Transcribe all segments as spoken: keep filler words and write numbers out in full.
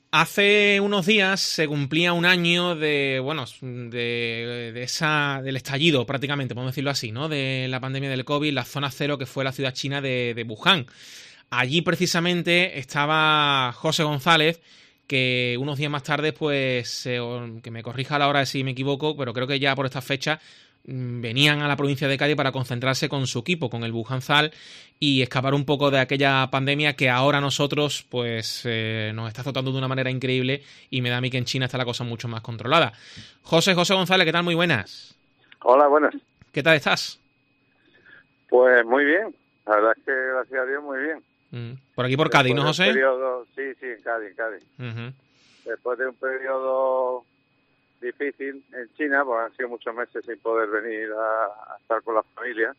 Hace unos días se cumplía un año de, bueno, de, de esa, del estallido prácticamente, podemos decirlo así, ¿no? De la pandemia del COVID, la zona cero que fue la ciudad china de, de Wuhan. Allí precisamente estaba José González, que unos días más tarde, pues, eh, que me corrija a la hora si me equivoco, pero creo que ya por esta fecha mm, venían a la provincia de Cádiz para concentrarse con su equipo, con el Bujanzal, y escapar un poco de aquella pandemia que ahora nosotros, pues, eh, nos está azotando de una manera increíble y me da a mí que en China está la cosa mucho más controlada. José, José González, ¿qué tal? Muy buenas. Hola, buenas. ¿Qué tal estás? Pues muy bien, la verdad es que gracias a Dios muy bien. Mm. Por aquí por Cádiz, Después ¿no, de un José? periodo, sí, sí, en Cádiz, en Cádiz. Uh-huh. Después de un periodo difícil en China, pues han sido muchos meses sin poder venir a, a estar con la familia.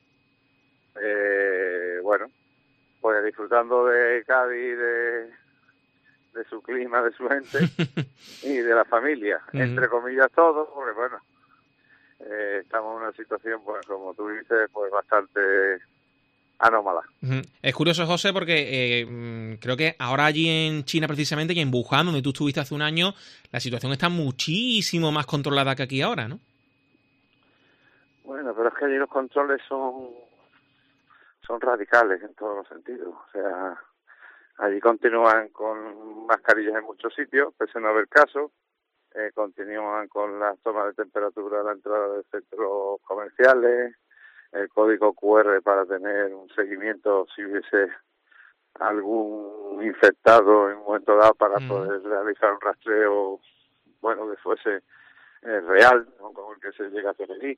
Eh, bueno, pues disfrutando de Cádiz, de, de su clima, de su gente y de la familia, Uh-huh. entre comillas todo, porque bueno, eh, estamos en una situación, pues como tú dices, pues bastante anómala. Uh-huh. Es curioso, José, porque eh, creo que ahora allí en China precisamente y en Wuhan, donde tú estuviste hace un año, la situación está muchísimo más controlada que aquí ahora, ¿no? Bueno, pero es que allí los controles son son radicales en todos los sentidos. O sea, allí continúan con mascarillas en muchos sitios, pese a no haber casos. Eh, continúan con las tomas de temperatura a la entrada de centros comerciales, el código cu erre para tener un seguimiento si hubiese algún infectado en un momento dado para Mm. poder realizar un rastreo, bueno, que fuese eh, real, ¿no? Como el que se llega a hacer allí.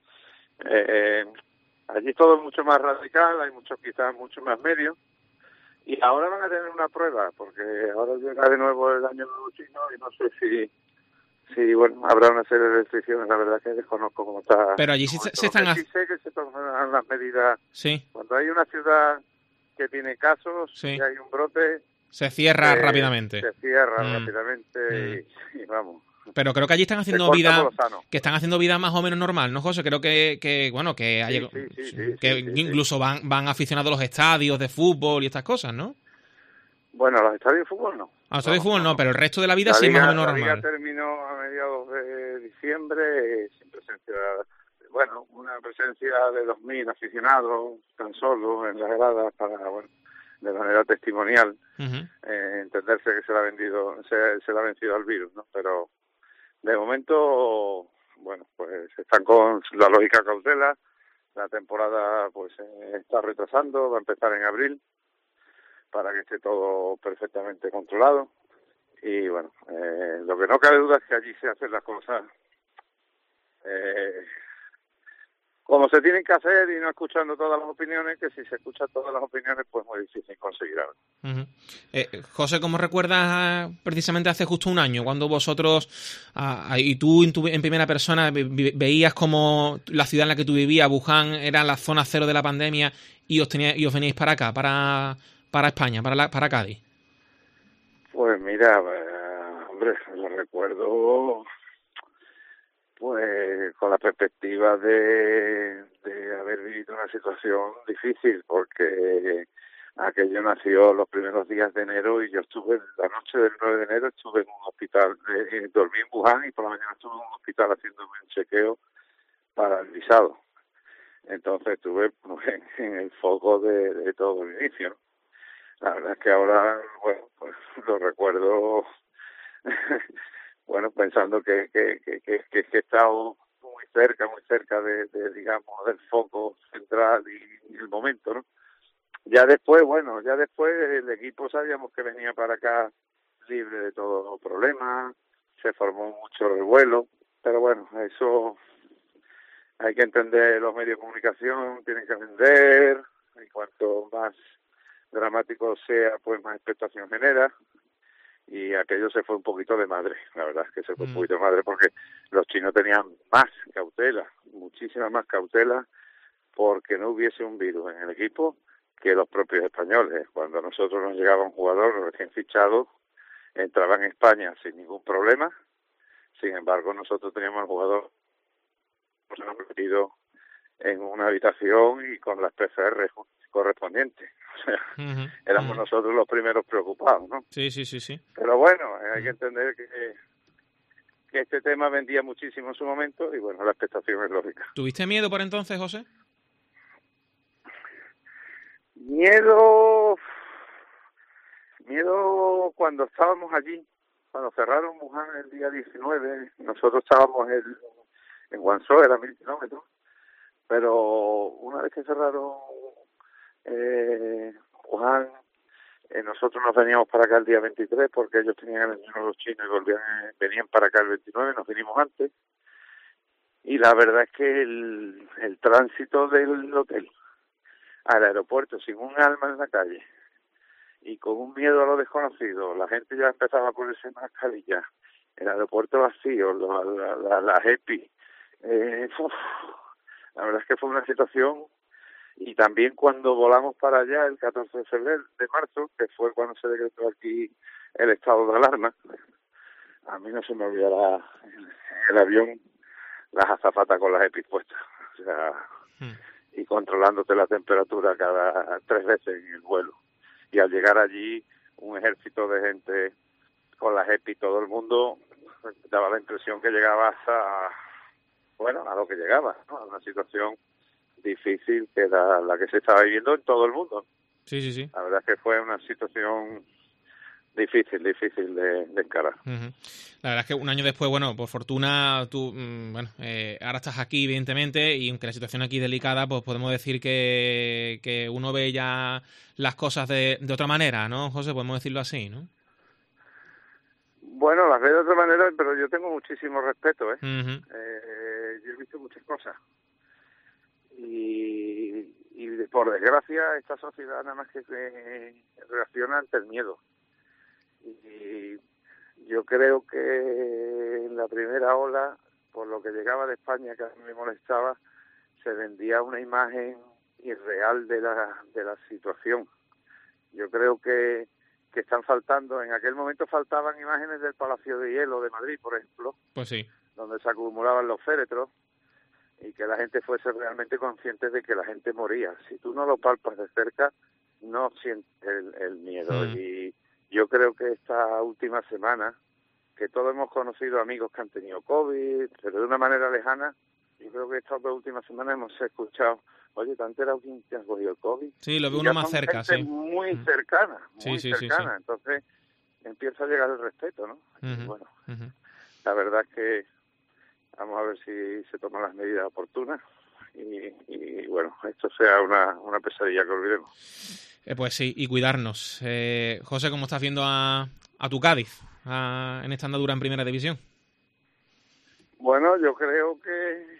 Eh, allí todo es mucho más radical, hay muchos quizás mucho más medios, y ahora van a tener una prueba, porque ahora llega de nuevo el año nuevo chino y no sé si Sí, bueno, habrá una serie de restricciones, la verdad que desconozco cómo está. Pero allí sí se, se Lo que están... sí haz- sé que se toman las medidas. Sí, Cuando hay una ciudad que tiene casos y sí. hay un brote, Se cierra se, rápidamente. se cierra Mm, rápidamente mm. y, y vamos, Pero creo que allí están se haciendo corta por vida, lo sano. que están haciendo vida más o menos normal, ¿no, José? Creo que, que bueno, que, Sí, hay, sí, sí, sí, que sí, sí, sí. incluso van, van aficionados a los estadios de fútbol y estas cosas, ¿no? Bueno, los estadios de fútbol no. A los No, estadios de no, fútbol no, no, no. pero el resto de la vida La sí es más o liga, menos la liga normal. terminó a mediados de diciembre eh, sin presencia, bueno, una presencia de dos mil aficionados tan solo en las gradas para, bueno, de manera testimonial, Uh-huh. eh, entenderse que se le ha vendido, se, se le ha vencido al virus, ¿no? Pero de momento, bueno, pues están con la lógica cautela, la temporada pues eh, está retrasando, va a empezar en abril para que esté todo perfectamente controlado. Y bueno, eh, lo que no cabe duda es que allí se hacen las cosas eh, como se tienen que hacer y no escuchando todas las opiniones, que si se escuchan todas las opiniones, pues muy difícil conseguir algo. Uh-huh. Eh, José, ¿cómo recuerdas precisamente hace justo un año, cuando vosotros, ah, y tú en, tu, en primera persona, ve, veías como la ciudad en la que tú vivías, Wuhan, era la zona cero de la pandemia y os, tenía, y os veníais para acá, para, para España, para, la, para Cádiz? Pues mira, eh, hombre, lo recuerdo pues con la perspectiva de, de haber vivido una situación difícil, porque aquello nació los primeros días de enero y yo estuve, la noche del nueve de enero estuve en un hospital, eh, dormí en Wuhan y por la mañana estuve en un hospital haciéndome un chequeo para el visado. Entonces estuve pues, en, en el foco de, de todo el inicio, ¿no? La verdad es que ahora, bueno, pues lo recuerdo, bueno, pensando que, que, que, que, que he estado muy cerca, muy cerca de, de, digamos, del foco central y, y el momento, ¿no? Ya después, bueno, ya después el equipo sabíamos que venía para acá libre de todo problema, se formó mucho revuelo, pero bueno, eso hay que entender, los medios de comunicación tienen que vender, y cuanto más dramático sea, pues más expectación genera, y aquello se fue un poquito de madre, la verdad es que se fue un poquito de madre porque los chinos tenían más cautela, muchísima más cautela, porque no hubiese un virus en el equipo que los propios españoles. Cuando a nosotros nos llegaba un jugador recién fichado, entraba en España sin ningún problema, sin embargo nosotros teníamos al jugador metido en una habitación y con las pe ce erre correspondientes. O sea, Uh-huh. éramos Uh-huh. nosotros los primeros preocupados, ¿no? Sí, sí, sí, sí. Pero bueno, hay que entender que, que este tema vendía muchísimo en su momento y bueno, la expectación es lógica. ¿Tuviste miedo por entonces, José? Miedo, miedo cuando estábamos allí, cuando cerraron Wuhan el día diecinueve, nosotros estábamos en, en Guangzhou, era mil kilómetros, pero una vez que cerraron eh, Wuhan, eh, nosotros nos veníamos para acá el día veintitrés porque ellos tenían el año nuevo chino y volvían, eh, venían para acá el veintinueve, nos vinimos antes, y la verdad es que el, el tránsito del hotel al aeropuerto sin un alma en la calle y con un miedo a lo desconocido, la gente ya empezaba a ponerse mascarillas, el aeropuerto vacío, la, la, la, la EPI, eh, uf, la verdad es que fue una situación. Y también cuando volamos para allá el catorce de febrero, de marzo, que fue cuando se decretó aquí el estado de alarma, a mí no se me olvidará en el avión las azafatas con las EPI puestas, o sea, hmm. y controlándote la temperatura cada tres veces en el vuelo. Y al llegar allí, un ejército de gente con las EPI, todo el mundo daba la impresión que llegabas a, bueno, a lo que llegaba, ¿no? A una situación difícil que era la que se estaba viviendo en todo el mundo. Sí, sí, sí. La verdad es que fue una situación difícil, difícil de, de encarar. Uh-huh. La verdad es que un año después, bueno, por fortuna, tú, mmm, bueno, eh, ahora estás aquí, evidentemente, y aunque la situación aquí es delicada, pues podemos decir que, que uno ve ya las cosas de, de otra manera, ¿no, José? Podemos decirlo así, ¿no? Bueno, las veo de otra manera, pero yo tengo muchísimo respeto, ¿eh? Uh-huh. eh yo he visto muchas cosas. Y, y por desgracia esta sociedad nada más que se reacciona ante el miedo. Y yo creo que en la primera ola, por lo que llegaba de España, que a mí me molestaba, se vendía una imagen irreal de la de la situación. Yo creo que, que están faltando, en aquel momento faltaban imágenes del Palacio de Hielo de Madrid, por ejemplo, pues sí, donde se acumulaban los féretros, y que la gente fuese realmente consciente de que la gente moría. Si tú no lo palpas de cerca, no sientes el, el miedo. Mm. Y yo creo que esta última semana, que todos hemos conocido amigos que han tenido COVID, pero de una manera lejana, yo creo que estas dos últimas semanas hemos escuchado, oye, ¿te has enterado quién te ha cogido el COVID? Sí, lo veo uno más cerca, sí. Muy cercana, muy sí, sí, cercana. Sí, sí. Entonces empieza a llegar el respeto, ¿no? Uh-huh. Y bueno, uh-huh. la verdad es que vamos a ver si se toman las medidas oportunas y, y bueno, esto sea una, una pesadilla que olvidemos. Eh, pues sí, y cuidarnos. Eh, José, ¿cómo estás viendo a, a tu Cádiz a, en esta andadura en Primera División? Bueno, yo creo que,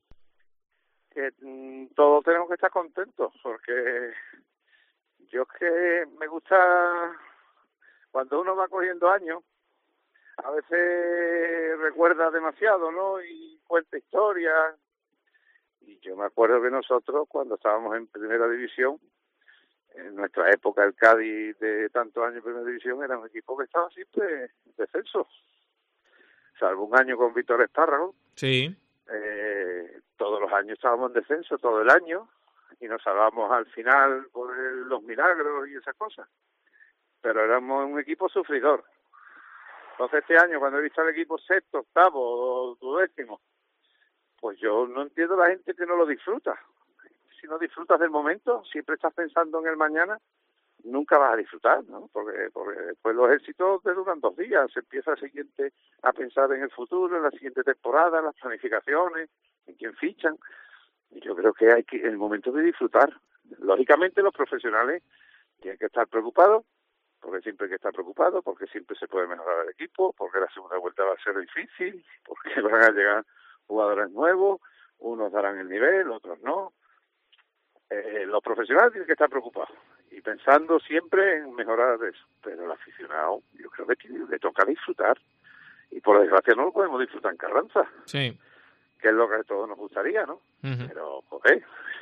que mmm, todos tenemos que estar contentos, porque yo es que me gusta, cuando uno va cogiendo años, a veces recuerda demasiado, ¿no? Y cuenta historias. Y yo me acuerdo que nosotros, cuando estábamos en Primera División, en nuestra época el Cádiz de tantos años en Primera División era un equipo que estaba siempre en descenso. Salvo un año con Víctor Espárrago. Sí. Eh, todos los años estábamos en descenso, todo el año, y nos salvamos al final por el, los milagros y esas cosas. Pero éramos un equipo sufridor. Entonces este año, cuando he visto al equipo sexto, octavo o duodécimo, pues yo no entiendo a la gente que no lo disfruta. Si no disfrutas del momento, siempre estás pensando en el mañana, nunca vas a disfrutar, ¿no? Porque, porque después los éxitos te duran dos días, se empieza el siguiente a pensar en el futuro, en la siguiente temporada, en las planificaciones, en quién fichan. Y yo creo que hay que, el momento de disfrutar. Lógicamente los profesionales tienen que estar preocupados, porque siempre hay que estar preocupado, porque siempre se puede mejorar el equipo, porque la segunda vuelta va a ser difícil, porque van a llegar jugadores nuevos, unos darán el nivel, otros no. Eh, los profesionales tienen que estar preocupados y pensando siempre en mejorar eso, pero el aficionado yo creo que tiene, le toca disfrutar, y por desgracia no lo podemos disfrutar en Carranza, sí, que es lo que a todos nos gustaría, ¿no? Uh-huh. Pero, joder,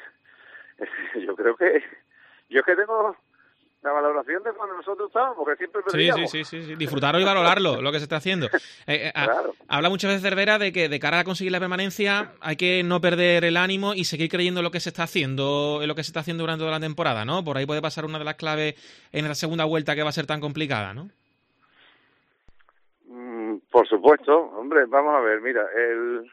yo creo que yo es que tengo la valoración de cuando nosotros estábamos, porque siempre perdíamos. Sí, sí, sí, sí, disfrutarlo y valorarlo, lo que se está haciendo. Eh, eh, claro. Habla muchas veces Cervera de que de cara a conseguir la permanencia hay que no perder el ánimo y seguir creyendo en lo que se está haciendo, en lo que se está haciendo durante toda la temporada, ¿no? Por ahí puede pasar una de las claves en la segunda vuelta que va a ser tan complicada, ¿no? supuesto, hombre, vamos a ver, mira, el,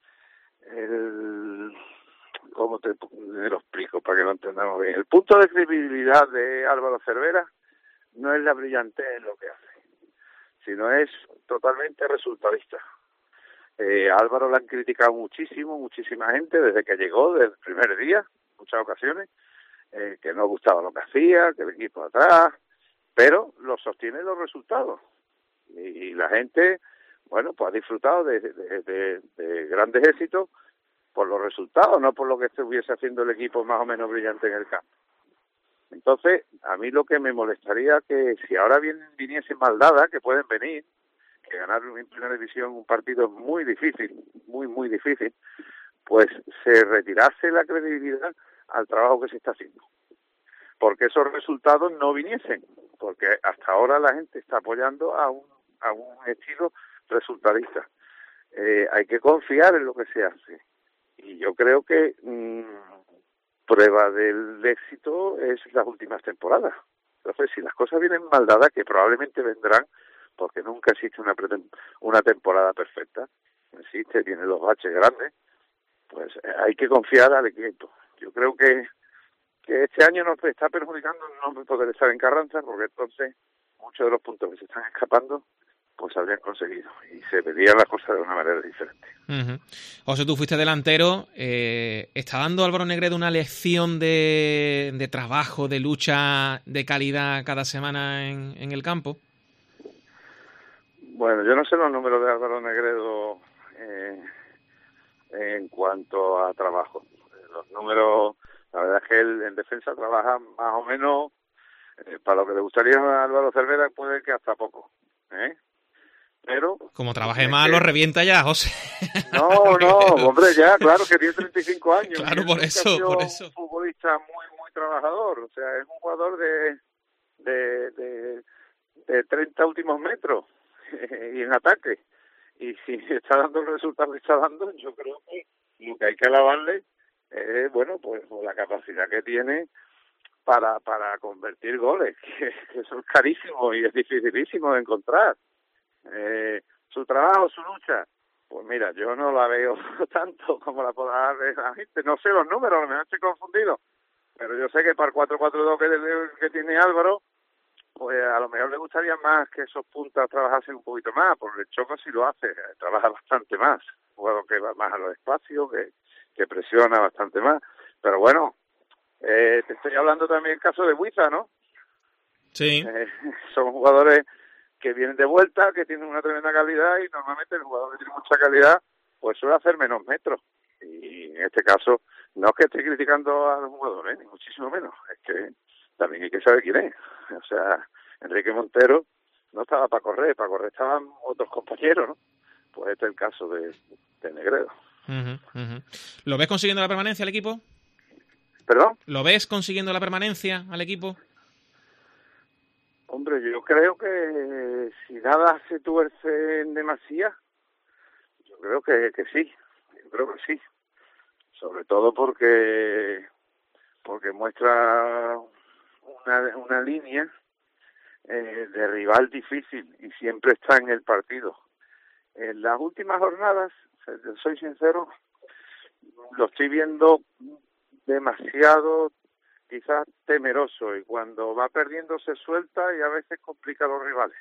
el ¿cómo te, te lo explico para que lo entendamos bien? El punto de credibilidad de Álvaro Cervera no es la brillantez en lo que hace, sino es totalmente resultadista. Eh, a Álvaro le han criticado muchísimo, muchísima gente desde que llegó, desde el primer día, muchas ocasiones, eh, que no gustaba lo que hacía, que el equipo atrás, pero lo sostiene los resultados. Y, y la gente, bueno, pues ha disfrutado de, de, de, de grandes éxitos por los resultados, no por lo que estuviese haciendo el equipo más o menos brillante en el campo. Entonces, a mí lo que me molestaría que si ahora vienen, viniesen maldadas, que pueden venir, que ganar en primera división un partido muy difícil, muy, muy difícil, pues se retirase la credibilidad al trabajo que se está haciendo. Porque esos resultados no viniesen, porque hasta ahora la gente está apoyando a un, a un estilo resultadista. Eh, hay que confiar en lo que se hace. Y yo creo que mmm, prueba del éxito es las últimas temporadas. Entonces, si las cosas vienen mal dadas, que probablemente vendrán, porque nunca existe una una temporada perfecta, no existe, tiene los baches grandes, pues hay que confiar al equipo. Yo creo que, que este año nos está perjudicando no poder estar en Carranza, porque entonces muchos de los puntos que se están escapando pues habrían conseguido y se verían las cosas de una manera diferente. Uh-huh. José, tú fuiste delantero, eh, ¿está dando Álvaro Negredo una lección de, de trabajo, de lucha, de calidad cada semana en, en el campo? Bueno, yo no sé los números de Álvaro Negredo eh, en cuanto a trabajo. Los números, la verdad es que él en defensa trabaja más o menos, eh, para lo que le gustaría a Álvaro Cervera puede que hasta poco, ¿eh? Pero como trabaje más, que... lo revienta ya, José. No, no, hombre, ya, claro que tiene treinta y cinco años. Claro, por eso, por eso. Es un futbolista muy, muy trabajador, o sea, es un jugador de, de, de, de treinta últimos metros y en ataque. Y si está dando el resultado que está dando, yo creo que lo que hay que alabarle es, bueno, pues la capacidad que tiene para, para convertir goles, que, que eso es carísimo y es dificilísimo de encontrar. Eh, su trabajo, su lucha, pues mira, yo no la veo tanto como la podrá ver la gente. No sé los números, a lo mejor estoy confundido, pero yo sé que para el cuatro cuatro dos que, que tiene Álvaro, pues a lo mejor le gustaría más que esos puntas trabajasen un poquito más, porque el Choco sí lo hace, trabaja bastante más, un jugador que va más a los espacios, que, que presiona bastante más, pero bueno, eh, te estoy hablando también del caso de Huiza, ¿no? Sí. Eh, son jugadores que vienen de vuelta, que tienen una tremenda calidad y normalmente el jugador que tiene mucha calidad pues suele hacer menos metros. Y en este caso no es que esté criticando a los jugadores, ni muchísimo menos, es que también hay que saber quién es. O sea, Enrique Montero no estaba para correr, para correr estaban otros compañeros, ¿no? Pues este es el caso de, de Negredo. Uh-huh, uh-huh. ¿Lo ves consiguiendo la permanencia al equipo? ¿Perdón? ¿Lo ves consiguiendo la permanencia al equipo? Hombre, yo creo que si nada se tuerce en demasía, yo creo que, que sí, yo creo que sí. Sobre todo porque porque muestra una, una línea eh, de rival difícil y siempre está en el partido. En las últimas jornadas, soy sincero, lo estoy viendo demasiado quizás temeroso, y cuando va perdiendo se suelta y a veces complica a los rivales.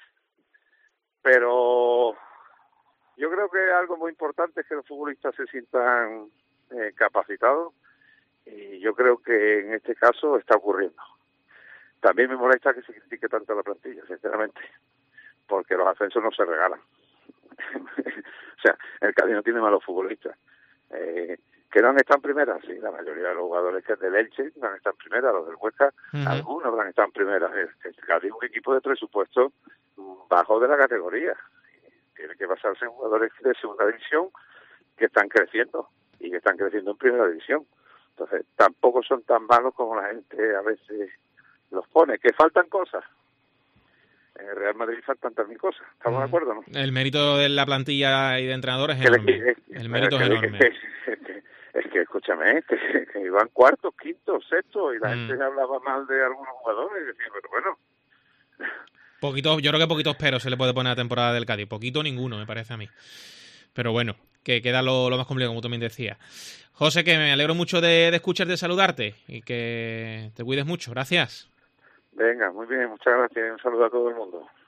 Pero yo creo que algo muy importante es que los futbolistas se sientan eh, capacitados, y yo creo que en este caso está ocurriendo. También me molesta que se critique tanto a la plantilla, sinceramente, porque los ascensos no se regalan. O sea, el Cádiz no tiene malos futbolistas. Eh, que no han estado en primera, sí, la mayoría de los jugadores que es del Elche no han estado en primera, los del Huesca, uh-huh. Algunos han estado en primera. El, el Cádiz es un equipo de presupuesto bajo de la categoría. Tiene que basarse en jugadores de segunda división que están creciendo y que están creciendo en primera división. Entonces, tampoco son tan malos como la gente a veces los pone. ¿Que faltan cosas? En el Real Madrid faltan también cosas. ¿Estamos uh-huh. de acuerdo, no? El mérito de la plantilla y de entrenadores es enorme. Le, es, el mérito es, es enorme. Es, es, es, es que, escúchame, que, que iban cuartos, quintos, sextos, y la mm. gente hablaba mal de algunos jugadores y decía, pero bueno, Poquito, yo creo que poquitos peros se le puede poner a la temporada del Cádiz. Poquito ninguno, me parece a mí. Pero bueno, que queda lo, lo más complicado, como tú también decías. José, que me alegro mucho de, de escucharte, de saludarte y que te cuides mucho. Gracias. Venga, muy bien, muchas gracias. Un saludo a todo el mundo.